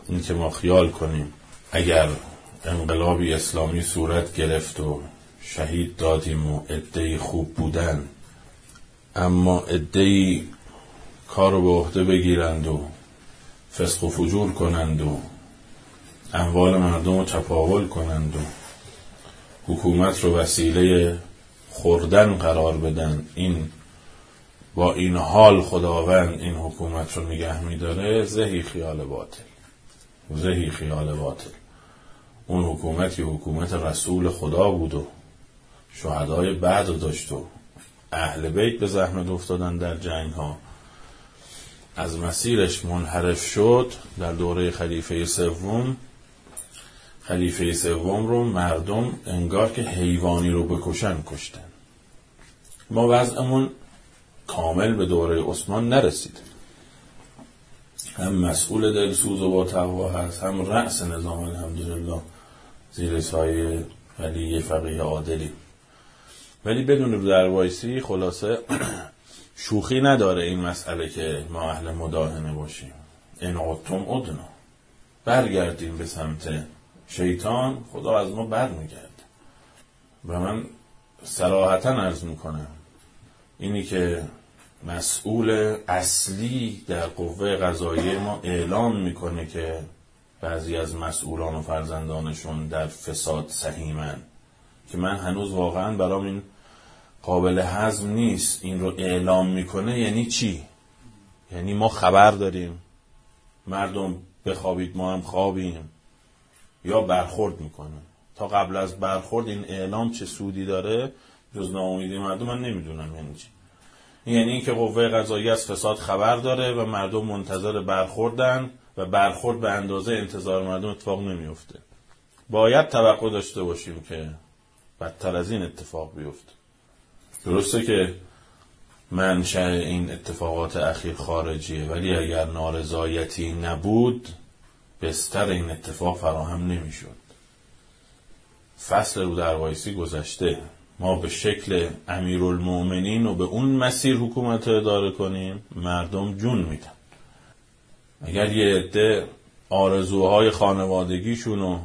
این که ما خیال کنیم اگر انقلابی اسلامی صورت گرفت و شهید دادیم و عده‌ای خوب بودن، اما عده‌ای کارو به عهده بگیرند و فسق و فجور کنند و اموال مردم رو چپاول کنند و حکومت رو وسیله خوردن قرار بدن، این با این حال خداوند این حکومت رو نگه می‌داره، زهی خیال باطل. زهی خیال باطل. اون حکومتی حکومت رسول خدا بود و شهدای بعد رو داشت و اهل بیت به زحمت افتادن در جنگ ها، از مسیرش منحرف شد. در دوره خلیفه سوم رو مردم انگار که حیوانی رو بکشن کشتن. ما وضعمون کامل به دوره عثمان نرسید. هم مسئول دلسوز و با تقوا هست، هم رأس نظام الحمدلله زیر سایه ولی فقیه عادلی. ولی بدون رو در وایسی خلاصه شوخی نداره این مسئله که ما اهل مداهنه باشیم. این عدتم عدنا، برگردیم به سمت شیطان، خدا از ما برمیگرد. و من صراحتاً عرض میکنم اینی که مسئول اصلی در قوه قضاییه ما اعلام میکنه که بعضی از مسئولان و فرزندانشون در فساد سهیمن، که من هنوز واقعاً برام این قابل هضم نیست. این رو اعلام میکنه یعنی چی؟ یعنی ما خبر داریم، مردم بخوابید ما هم خوابیم، یا برخورد میکنه؟ تا قبل از برخورد این اعلام چه سودی داره جز ناامیدی مردم؟ من نمیدونم یعنی چی. یعنی این که قوه قضاییه از فساد خبر داره و مردم منتظر برخوردن و برخورد به اندازه انتظار مردم اتفاق نمیفته. باید توقع داشته باشیم که بدتر از این اتفاق بیفته. درسته که منشأ این اتفاقات اخیر خارجیه، ولی اگر نارضایتی نبود بستر این اتفاق فراهم نمیشد. فصل رو در وایسی گذشته، ما به شکل امیرالمومنین و به اون مسیر حکومت رو اداره کنیم، مردم جون میدن. اگر یه عده آرزوهای خانوادگیشونو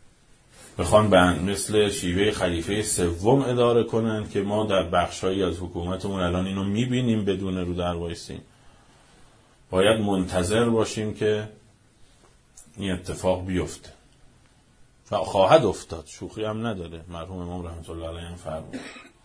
بخوان مثل شیوه خلیفه سوم اداره کنن که ما در بخشایی از حکومتمون الان اینو میبینیم بدون رو در وایسی، باید منتظر باشیم که این اتفاق بیفته و خواهد افتاد. شوخی هم نداره. مرحوم امام رحمت الله علیه فرمود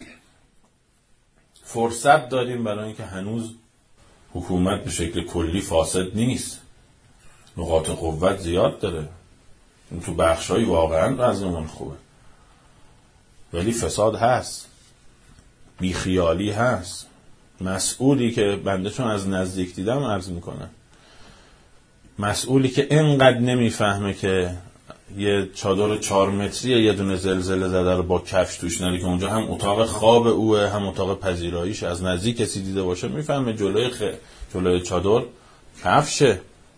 فرصت داریم برای اینکه هنوز حکومت به شکل کلی فاسد نیست، نقاط قوت زیاد داره، تو بخشای واقعا وضعمون خوبه، ولی فساد هست، بیخیالی هست. مسئولی که بنده چون از نزدیک دیدم عرض میکنه، مسئولی که اینقدر نمیفهمه که یه چادر 4 متری یه دونه زلزله زده رو با کفش توش نری که اونجا هم اتاق خواب اوه هم اتاق پذیراییش، از نزدیک کسی دیده باشه میفهمه جلوی چادر کفشه،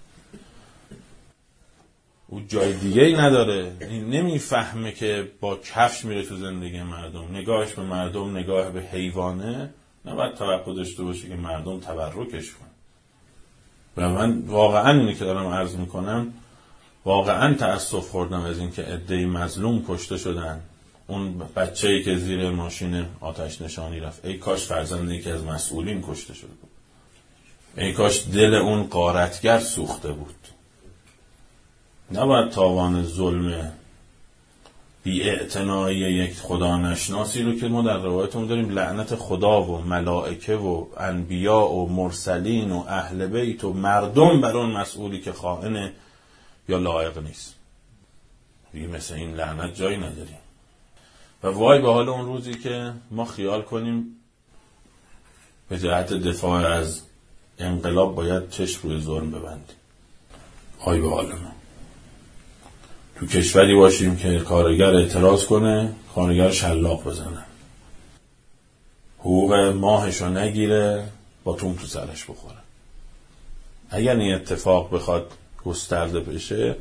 او جای دیگه ای نداره. این نمیفهمه که با کفش میره تو زندگی مردم. نگاهش به مردم نگاه به حیوانه. نباید توقع داشته باشه که مردم تبرکش کنن. و من واقعا اینی که دارم عرض میکنم، واقعا تأسف خوردم از این که عده‌ای مظلوم کشته شدن. اون بچه‌ای که زیر ماشین آتش نشانی رفت، ای کاش فرزندی که از مسئولین کشته شده بود، ای کاش دل اون غارتگر سوخته بود. نباید تاوان ظلم بی‌اعتنایی یک خدا نشناسی رو که ما در روایتمون داریم لعنت خدا و ملائکه و انبیا و مرسلین و اهل بیت و مردم بر اون مسئولی که خائن یا لایق نیست. دیگه مثل این لعنت جایی نداریم. و وای به حال اون روزی که ما خیال کنیم به جهت دفاع از انقلاب باید چشم روی ظلم ببندیم. وای به حال ما. تو کشوری باشیم که کارگر اعتراض کنه، کارگر شلاق بزنه، حقوق ماهشو نگیره، با توم تو سرش بخوره. اگر این اتفاق بخواد گسترده بشه،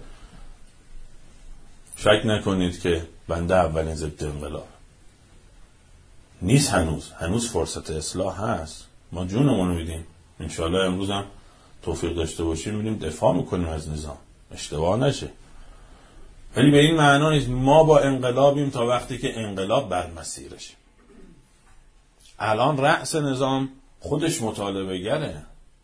شک نکنید که بنده اولین ضد انقلاب نیست. هنوز فرصت اصلاح هست. ما جونمون رو میدیم. انشالله امروز هم توفیق داشته باشیم میریم دفاع میکنیم از نظام. اشتباه نشه. ولی به این معنا نیست ما با انقلابیم تا وقتی که انقلاب بر مسیرش. الان رأس نظام خودش مطالبه گره.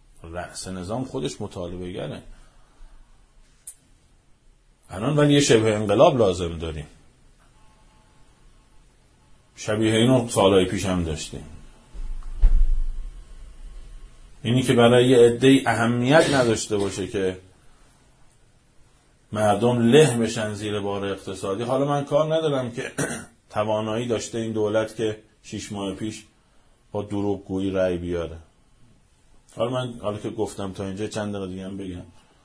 الان ولی یه شبه انقلاب لازم داریم. شبیه اینو سالهای پیش هم داشتیم. اینی که برای یه عده‌ای اهمیت نداشته باشه که مردم له بشن زیر بار اقتصادی. حالا من کار ندارم که توانایی داشته این دولت که 6 ماه پیش با دروغگویی رأی بیاره. حالا که گفتم تا اینجا چند دقیقه دیگه هم بگم.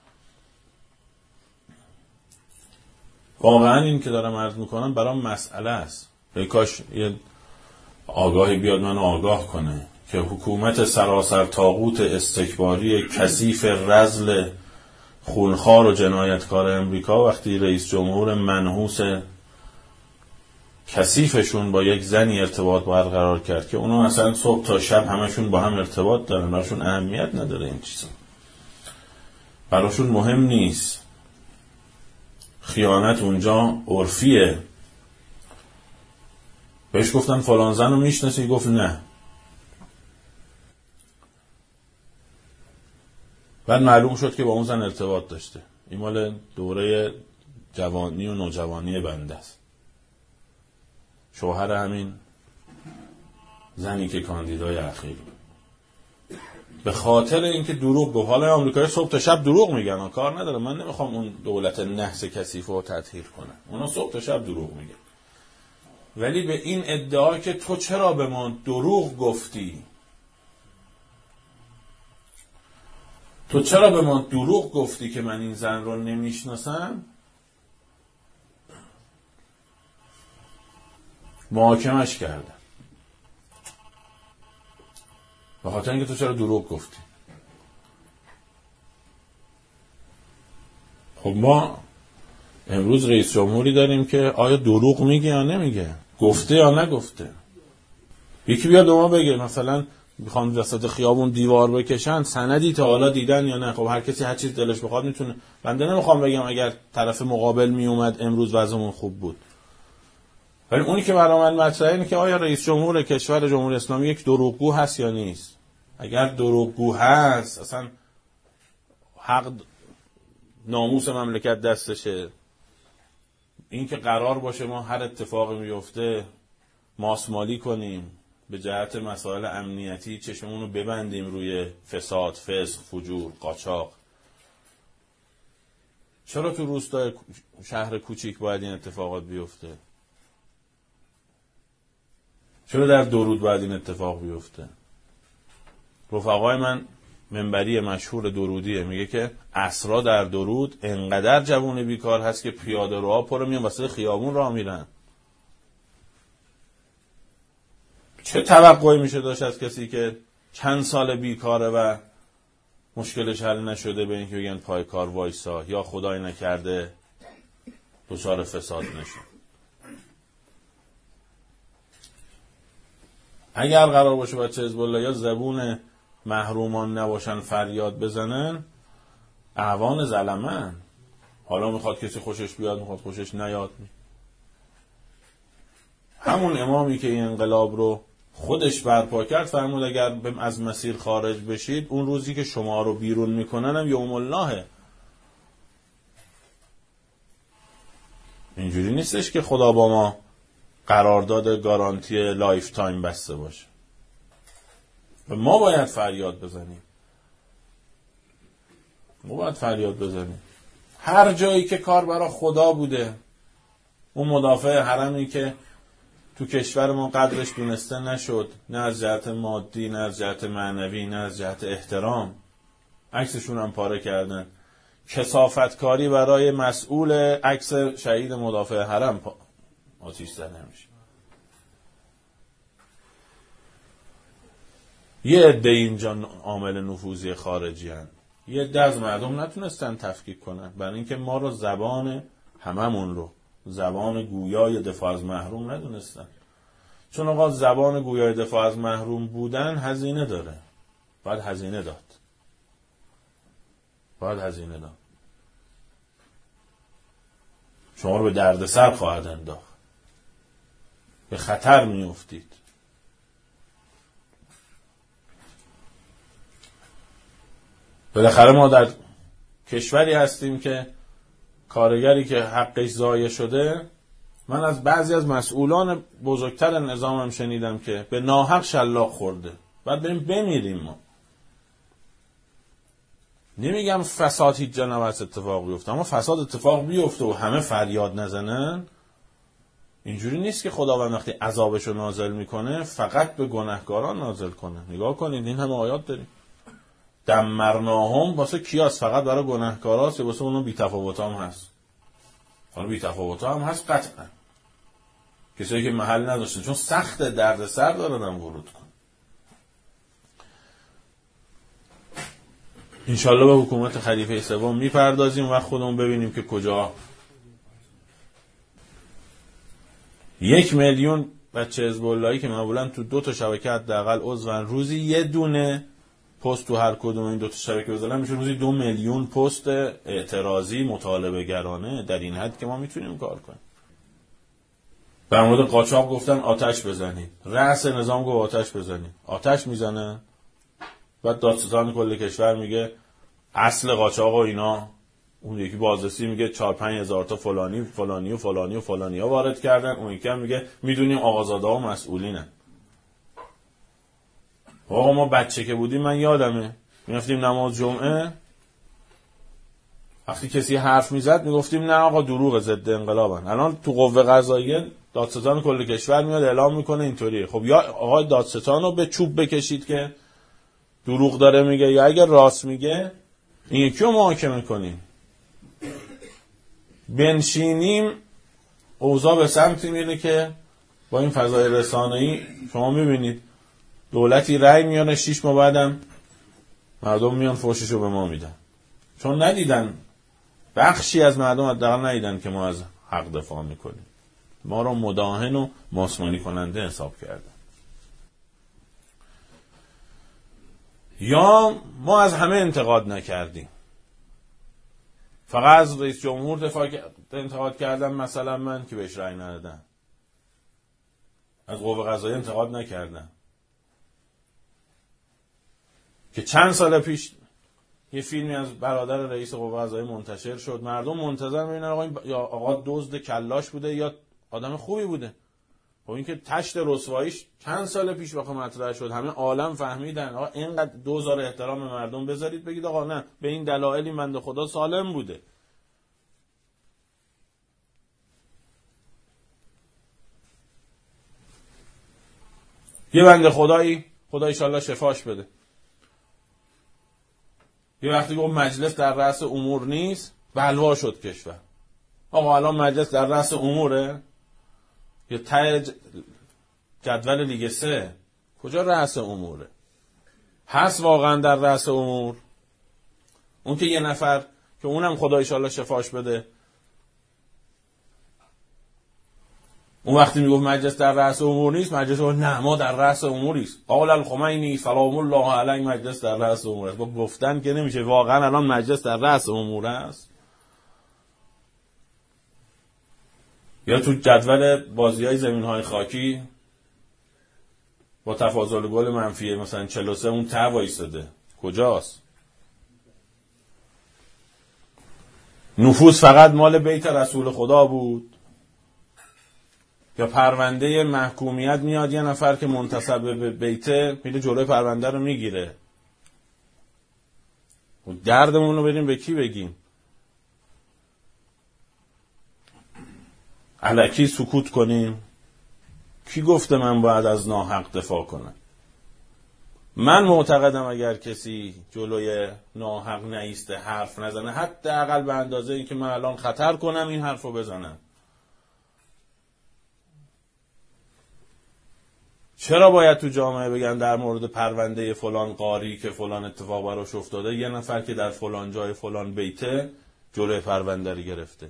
واقعا این که دارم عرض میکنم برام مسئله است. ای کاش یه آگاهی بیاد منو آگاه کنه که حکومت سراسر طاغوت استکباری کثیف رذل خونخوار و جنایتکار امریکا وقتی رئیس جمهور منحوس کثیفشون با یک زنی ارتباط برقرار کرد که اونا اصلا صبح تا شب همشون با هم ارتباط دارن، براشون اهمیت نداره این چیزا، براشون مهم نیست. خیانت اونجا عرفیه. بهش گفتن فلان زن رو میشناسی؟ گفت نه. بعد معلوم شد که با اون زن ارتباط داشته. این مال دوره جوانی و نوجوانی بنده است. شوهر همین زنی که کاندیدای اخیر بود. به خاطر اینکه دروغ گفت. حالا آمریکایی صبح تا شب دروغ میگن، کار نداره، من نمیخوام اون دولت نحس کثیف رو تطهیر کنم، اونا صبح تا شب دروغ میگن. ولی به این ادعا که تو چرا به ما دروغ گفتی، تو چرا به ما دروغ گفتی که من این زن رو نمیشناسم، محاکمش کردن. به خاطر اینکه تو چرا دروغ گفتی. خب ما امروز رئیس جمهوری داریم که آیا دروغ میگه یا نمیگه، گفته یا نگفته. یکی بیاد به ما بگه مثلا میخوان وسط خیابون دیوار بکشن، سندی تا حالا دیدن یا نه؟ خب هر کسی هر چیز دلش بخواد میتونه. بنده نمیخوام بگم اگر طرف مقابل میومد امروز وضعمون خوب بود، ولی اونی که برای من مطرحه اینه که آیا رئیس جمهور کشور جمهوری اسلامی یک دروغگو هست یا نیست. اگر دروغگو هست اصلا حق ناموس مملکت دستشه. این که قرار باشه ما هر اتفاقی میفته ماسمالی کنیم، به جهت مسائل امنیتی چشممون رو ببندیم روی فساد، فسق، فجور، قاچاق. چرا تو روستای شهر کوچیک باید این اتفاقات بیفته؟ چرا در درود باید این اتفاق بیفته؟ رفقای من منبری مشهور درودیه، میگه که عصرا در درود انقدر جوون بیکار هست که پیاده روها پر میان وسط خیابون راه میرن. چه توقعی میشه داشت از کسی که چند سال بیکاره و مشکلش حل نشده به اینکه بگن پای کار وایسا یا خدای نکرده دچار فساد نشه؟ اگر قرار باشه بچه حزب الله یا زبون محرومان نباشن فریاد بزنن، اعوان ظلمن. حالا میخواد کسی خوشش بیاد، میخواد خوشش نیاد. همون امامی که این انقلاب رو خودش برپا کرد فرمود اگر از مسیر خارج بشید اون روزی که شما رو بیرون میکنن هم یوم اللهه. اینجوری نیستش که خدا با ما قرارداد گارانتی لایف تایم بسته باشه و ما باید فریاد بزنیم. هر جایی که کار برای خدا بوده، اون مدافع حرمی که تو کشور ما قدرش دونسته نشد، نه از جهت مادی، نه از جهت معنوی، نه از جهت احترام، عکسشون هم پاره کردن. کثافتکاری برای مسئول عکس شهید مدافع حرم آتیش زده میشه. یه عده اینجا عامل نفوذی خارجی هن. یه عده از مردم نتونستن تفکیک کنن، برای اینکه ما رو زبان هممون رو زبان گویای دفاع از محروم ندونستن. چون آقا زبان گویای دفاع از محروم بودن هزینه داره، باید هزینه داد. شما رو به دردسر خواهد انداخت، به خطر میافتید. بالاخره ما در کشوری هستیم که کارگری که حقش ضایع شده، من از بعضی از مسئولان بزرگتر نظامم شنیدم که به ناحق شلاق خورده، بعد بریم بمیریم. ما نمیگم فساد هیچ جا نباید اتفاق بیفته، اما فساد اتفاق بیفته و همه فریاد نزنن، اینجوری نیست که خداوند وقتی عذابشو نازل میکنه فقط به گناهکاران نازل کنه. نگاه کنید این همه آیات داریم. دمرناهم واسه کیاست؟ فقط برای گناهکاراست یا واسه اونو بی‌تفاوتا هم هست؟ حالا بی‌تفاوتا هم هست قطعا، کسایی که محل نداشتن، چون سخت دردسر دارن ورود کن. انشالله به حکومت خلیفه سوم میپردازیم و خودمون ببینیم که کجا 1 میلیون بچه حزب اللهی که معمولا تو 2 تا شبکه حداقل عضون، روزی یه دونه پست تو هر کدوم این 2 تا شبکه بذارن میشه روزی 2 میلیون پست اعتراضی مطالبه گرانه. در این حد که ما میتونیم کار کنیم. در مورد قاچاق گفتن آتش بزنید، رأس نظام گفت آتش بزنید، آتش میزنه. بعد دادستان کل کشور میگه اصل قاچاق و اینا، اون یکی بازرسی میگه 4-5 هزار تا فلانی ها وارد کردن، اون یکی هم میگه میدونیم آقازاده ها مسئولینن. آقا ما بچه که بودیم من یادمه میرفتیم نماز جمعه، وقتی کسی حرف میزد میگفتیم نه آقا دروغ، ضد انقلابن. الان تو قوه قضاییه دادستان کل کشور میاد اعلام میکنه اینطوریه. خب یا آقا دادستان رو به چوب بکشید که دروغ داره میگه، یا اگر راست میگه این یکی رو محاکمه کنیم. بنشینیم اوضاع به سمتی میره که با این فضای رسانه‌ای شما میبینید دولتی رأی میاره 6 ماه بعدم مردم میان فوششو به ما میدن، چون ندیدن، بخشی از مردم حداقل ندیدن که ما از حق دفاع میکنیم، ما رو مداهن و ماسمالی کننده حساب کردن. یا ما از همه انتقاد نکردیم، فقط از رئیس جمهور انتقاد کردم، مثلا من که بهش رأی ندادم، از قوه قضاییه انتقاد نکردم که چند سال پیش یه فیلمی از برادر رئیس قوه قضاییه منتشر شد، مردم منتظر ببینن آقا این یا آقا دزد کلاش بوده یا آدم خوبی بوده. خب این که تشت رسواییش چند سال پیش واقعا مطرح شد، همه عالم فهمیدن آقا اینقدر دوزار احترام مردم بذارید بگید آقا نه به این دلایلی بنده خدا سالم بوده. یه بنده خدایی خدا ایشالله شفاش بده، یه وقتی گفت مجلس در رأس امور نیست بلوا شد کشور. آقا الان مجلس در رأس اموره؟ یا ته جدول لیگ 3 کجا رأس اموره؟ هست واقعا در رأس امور؟ اون که یه نفر که اونم خدا ایشالله شفاش بده، اون وقتی میگفت مجلس در رأس امور نیست، مجلس گفت نه ما در رأس اموریست. قال الخمینی سلام الله علیه مجلس در رأس امور است. با گفتن که نمیشه، واقعا الان مجلس در رأس امور است. یا تو جدول بازی‌های زمین‌های خاکی با تفاضل گل منفی مثلا 43 اون ته وایساده کجاست؟ نفوذ فقط مال بیت رسول خدا بود؟ یا پرونده محکومیت میاد یه نفر که منتسب به بیته میره جلوی پرونده رو میگیره؟ دردمون رو بریم به کی بگیم؟ الکی سکوت کنیم؟ کی گفته من باید از ناحق دفاع کنم؟ من معتقدم اگر کسی جلوی ناحق نایسته حرف نزنه، حداقل به اندازه این که من الان خطر کنم این حرفو بزنم. چرا باید تو جامعه بگن در مورد پرونده فلان قاری که فلان اتفاق براش افتاده یه نفر که در فلان جای فلان بیته جلوی پرونده رو گرفته؟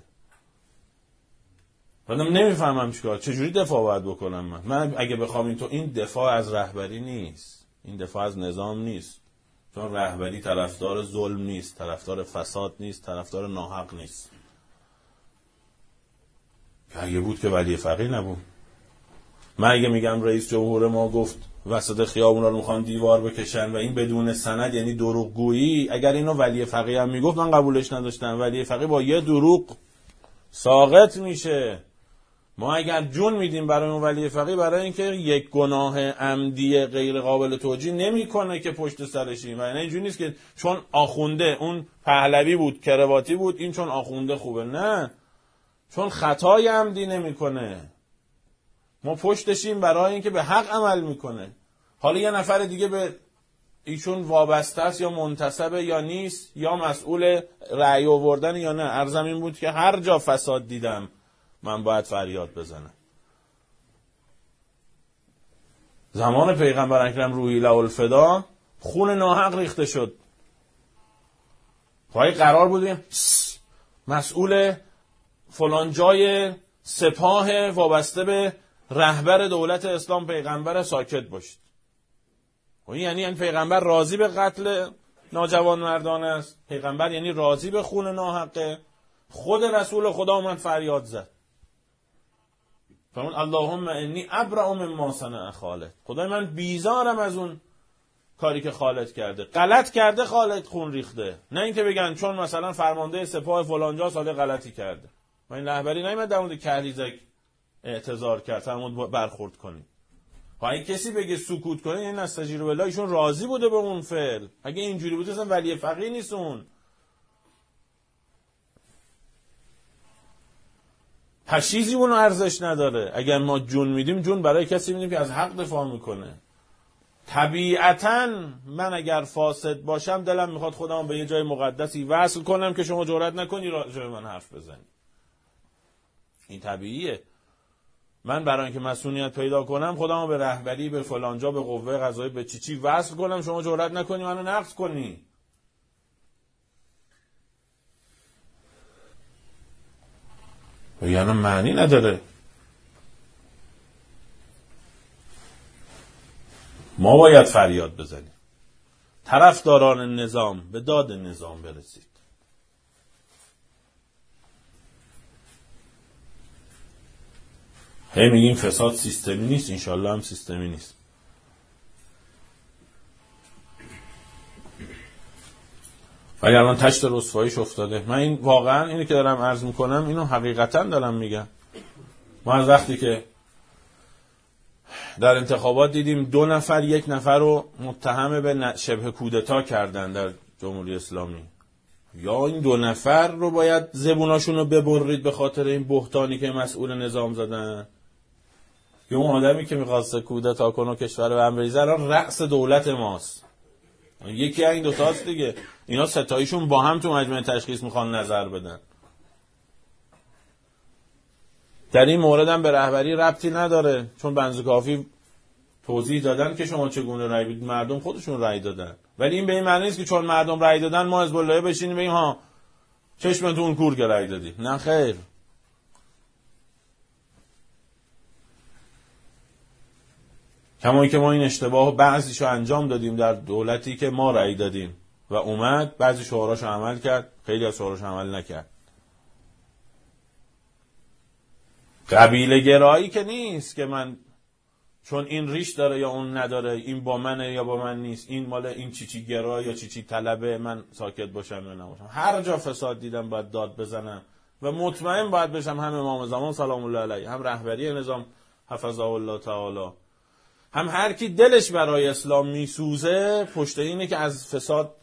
بعدم نمیفهمم چیکار چجوری دفاع باید بکنم. من اگه بخوام این دفاع از رهبری نیست، این دفاع از نظام نیست، چون رهبری طرفدار ظلم نیست، طرفدار فساد نیست، طرفدار ناحق نیست. اگه بود که ولی فقیه نبود. من اگه میگم رئیس جمهور ما گفت وسط خیابونا رو میخوان دیوار بکشن و این بدون سند یعنی دروغگویی، اگر اینو ولی فقیه هم میگفت من قبولش نداشتم. ولی فقیه با یه دروغ ساقط میشه. ما اگر جون میدیم برای اون ولی فقیه برای اینکه یک گناه عمدی غیر قابل توجیه نمیکنه که پشت سرشیم. و اینجوری نیست که چون آخونده اون پهلوی بود کرواتی بود این چون آخونده خوبه، نه، چون خطای عمدی نمیکنه. ما پشتشیم برای اینکه به حق عمل میکنه. حالا یه نفر دیگه به ایشون وابسته است یا منتسبه یا نیست یا مسئول رأی آوردن یا نه. عرضم این بود که هر جا فساد دیدم من باید فریاد بزنم. زمان پیغمبر اکرم روحی له الفدا خون ناحق ریخته شد. خواهی قرار بودیم مسئول فلان جای سپاه وابسته به رهبر دولت اسلام پیغمبر ساکت باشید. یعنی پیغمبر راضی به قتل ناجوان مردان است. پیغمبر یعنی راضی به خون ناحقه. خود رسول خدا اومد فریاد زد. فرمود اللهم انی ابرأ مما صنع خالد. خدای من بیزارم از اون کاری که خالد کرده. غلط کرده خالد خون ریخته. نه اینکه بگن چون مثلا فرمانده سپاه فلانجا ساده غلطی کرده. و این رهبری نمیاد در مورد کهریزک اعتذار کرد فرمود برخورد کنید. اگه کسی بگه سکوت کنه یعنی نستجیر بالله ایشون راضی بوده به اون فعل. اگه اینجوری بوده اصلا ولی فقیه نیست اون. هر چیزی اون ارزش نداره. اگر ما جون میدیم جون برای کسی میدیم که از حق دفاع میکنه. طبیعتاً من اگر فاسد باشم دلم میخواد خودم به یه جای مقدسی وصل کنم که شما جرئت نکنی راجع به من حرف بزنی. این طبیعیه. من برای اینکه مسئولیت پیدا کنم خودمو به رهبری به فلانجا به قوه قضاییه به چی وصل کنم شما جرئت نکنی منو نقض کنی. یعنی معنی نداره. ما باید فریاد بزنیم. طرفداران نظام به داد نظام برسید. هی میگیم فساد سیستمی نیست، انشالله هم سیستمی نیست. ولی الان تشت رسواییش افتاده. من این واقعا اینو که دارم عرض میکنم اینو حقیقتا دارم میگم. ما از وقتی که در انتخابات دیدیم 2 نفر 1 نفر رو متهم به شبه کودتا کردن در جمهوری اسلامی، یا این 2 نفر رو باید زبوناشون رو ببرید به خاطر این بهتانی که مسئول نظام زدن، یا اون آدمی که میخواست کودتا کنه و کشور رو به هم بریزه الان رأس دولت ماست. یکی این 2 تاست دیگه. اینا ستایشون با هم تو مجمع تشخیص میخوان نظر بدن. در این مورد هم به رهبری ربطی نداره، چون بنز کافی توضیح دادن که شما چگونه رأی بدید. مردم خودشون رأی دادن. ولی این به این معنی نیست که چون مردم رأی دادن ما حزب الله بشینیم بگیم ها چشمتون کور که رأی دادید. نه خیر. کما که ما این اشتباه بعضیشو انجام دادیم در دولتی که ما رأی دادیم و اومد بعضی شوراشو عمل کرد، خیلی از شوراشو عمل نکرد. قبیله گرایی که نیست که من چون این ریش داره یا اون نداره، این با منه یا با من نیست، این مال این چی گرا یا چی طلبه، من ساکت باشم یا نباشم. هر جا فساد دیدم باید داد بزنم و مطمئن باید بشم هم امام زمان سلام الله علیه، هم رهبری نظام حفظه الله تعالی، هم هر کی دلش برای اسلام میسوزه پشت اینه که از فساد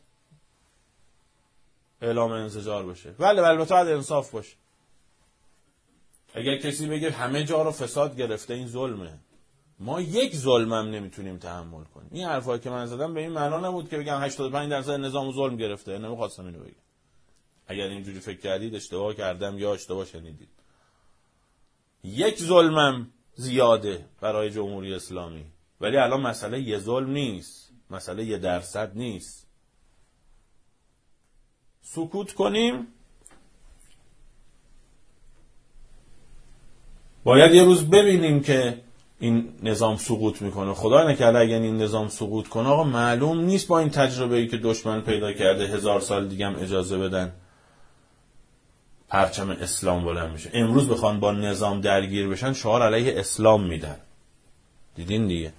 اعلام انزجار بشه. ولی البته باید انصاف باشه. اگر کسی بگه همه جا رو فساد گرفته این ظلمه، ما یک ظلمم نمیتونیم تحمل کنیم. این حرفایی که من زدم به این معنا نبود که بگم 85% نظام ظلم گرفته، نمیخواستم اینو بگم. اگر اینجوری فکر کردید اشتباه کردم یا اشتباه شنیدید. یک ظلمم زیاده برای جمهوری اسلامی، ولی الان مسئله یه ظلم نیست، مسئله 1% نیست. سکوت کنیم، باید یه روز ببینیم که این نظام سقوط میکنه. خدا نکرده اگر این نظام سقوط کنه آقا معلوم نیست با این تجربه‌ای که دشمن پیدا کرده 1000 سال دیگه هم اجازه بدن پرچم اسلام بلند میشه. امروز بخوان با نظام درگیر بشن شعار علیه اسلام میدن. دیدین دیگه.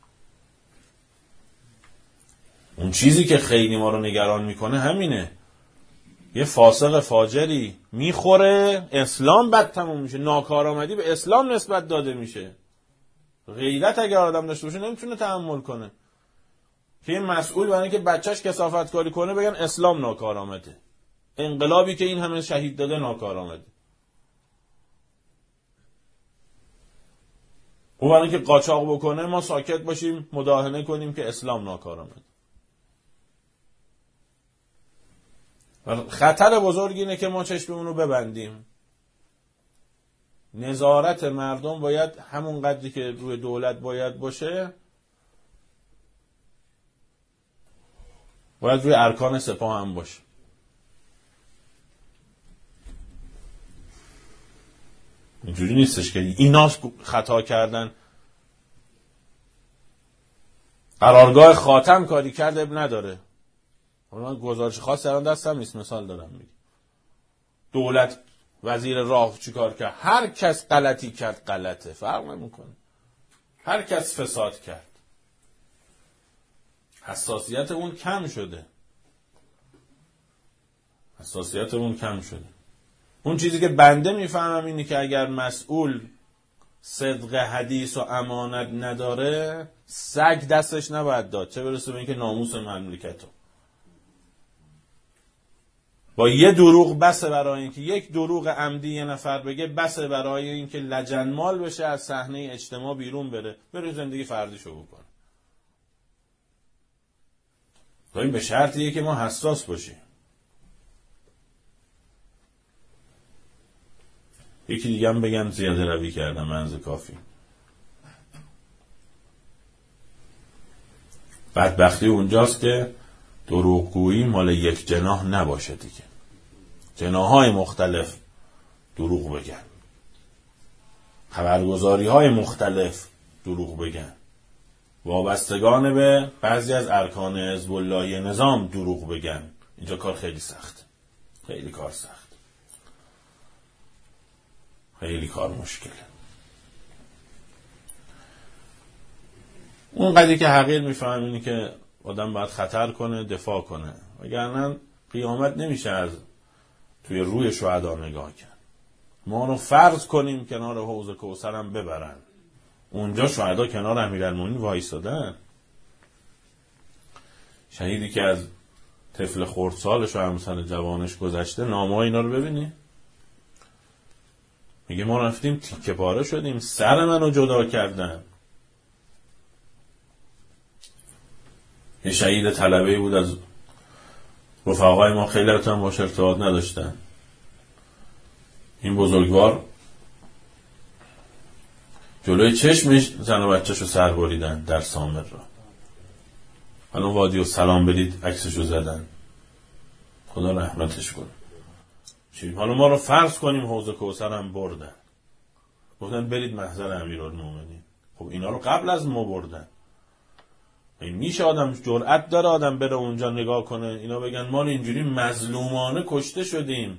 اون چیزی که خیلی ما رو نگران میکنه همینه. یه فاسق فاجری میخوره، اسلام بد تموم میشه، ناکارآمدی به اسلام نسبت داده میشه. غیرت اگر آدم داشته باشه نمیتونه تحمل کنه که این مسئول برای اینکه بچهش کثافت کاری کنه بگن اسلام ناکارآمده، انقلابی که این همه شهید داده ناکارآمده. او برای اینکه قاچاق بکنه ما ساکت باشیم مداهنه کنیم که اسلام ناکارآمده. خطر بزرگ اینه که ما چشممون رو ببندیم. نظارت مردم باید همون قدری که روی دولت باید باشه باید روی ارکان سپاه هم باشه. اینجوری نیستش که اینا خطا کردن قرارگاه خاتم کاری کرده اب نداره. من گزارش خاصی الان دستم نیست، مثال دارم میگم. دولت وزیر راه چیکار کرد؟ هر کس غلطی کرد غلطه، فرق نمیکنه. هر کس فساد کرد. حساسیت اون کم شده. اون چیزی که بنده میفهمم اینه که اگر مسئول صدق حدیث و امانت نداره سگ دستش نباید داد، چه برسه به اینکه ناموس مملکتو. با یه دروغ بسه برای اینکه یک دروغ عمدی یه نفر بگه، بسه برای اینکه لجنمال بشه، از صحنه اجتماع بیرون بره زندگی فردیشو بکنه. این به شرطیه که ما حساس باشیم. یکی دیگه هم بگم زیاده روی کردم، منز کافی. بدبختی اونجاست که دروغگویی مال یک جناح نباشه دیگه. جناح‌های مختلف دروغ بگن، خبرگزاری‌های مختلف دروغ بگن، وابستگان به بعضی از ارکان حزب الله نظام دروغ بگن. اینجا کار خیلی سخت، خیلی کار سخت، خیلی کار مشکله. اون قدری که حقیر میفهم اینی که آدم باید خطر کنه، دفاع کنه، وگرنه قیامت نمیشه از توی روی شهدا نگاه کرد. ما رو فرض کنیم کنار حوض کوثر هم ببرن، اونجا شهدا کنار امیرالمومنین وایسادن. شهیدی که از طفل خردسالش و همسر جوانش گذشته، نامه اینا رو ببینی، میگه ما رفتیم تیکه پاره شدیم، سر منو جدا کردن. یه شهید طلبه‌ای بود از رفقای ما، خیلی هم باش ارتباط نداشتن. این بزرگوار جلوی چشمش زن و بچه‌شو سر بریدن در سامر را. الان وادی و سلام بدید عکسشو زدن. خدا رحمتش کنه. حالا ما رو فرض کنیم حوض کوثر هم بردن، گفتن برید محضر امیرالمومنین. خب اینا رو قبل از ما بردن. این میشه آدم جرأت داره آدم بره اونجا نگاه کنه اینا بگن ما اینجوری مظلومانه کشته شدیم،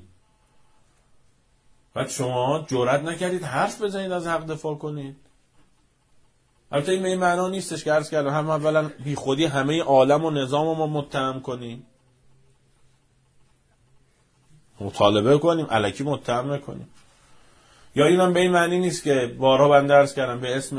بعد شما جرأت نکردید حرف بزنید، از حق دفاع کنید. البته این به معنا نیستش که عرض کردم هم اولا بی خودی همه عالم و نظام ما متهم کنیم، مطالبه کنیم، الکی متهم نکنیم. یا اینم به این معنی نیست که بارها بنده عرض کردم به اسم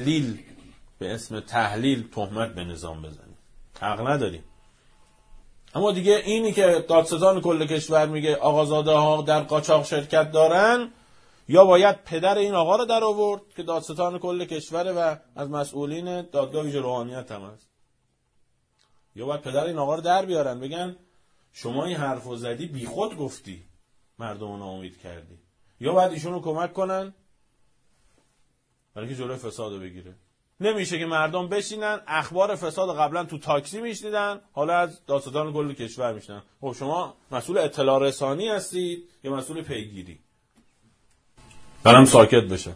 تحلیل تهمت به نظام بزنیم، حق نداریم. اما دیگه اینی که دادستان کل کشور میگه آقازاده ها در قاچاق شرکت دارن، یا باید پدر این آقا رو در آورد که دادستان کل کشور و از مسئولین دادگاه ویژه روحانیت هم هست، یا باید پدر این آقا رو در بیارن بگن شما این حرفو زدی، بی خود گفتی، مردم رو ناامید کردی، یا باید ایشون رو کمک کنن برای که جلوی فساد بگیره. نمیشه که مردم بشینن اخبار فساد قبلا تو تاکسی میشنیدن، حالا از دادستان کل کشور میشنن. خب شما مسئول اطلاع رسانی هستید یا مسئول پیگیری؟ برام ساکت بشه.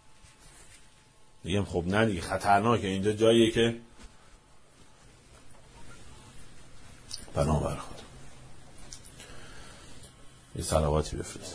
میگم خب نه دیگه، خطرناکه، اینجا جاییه که بنابر خود. یه صلواتی بفرست.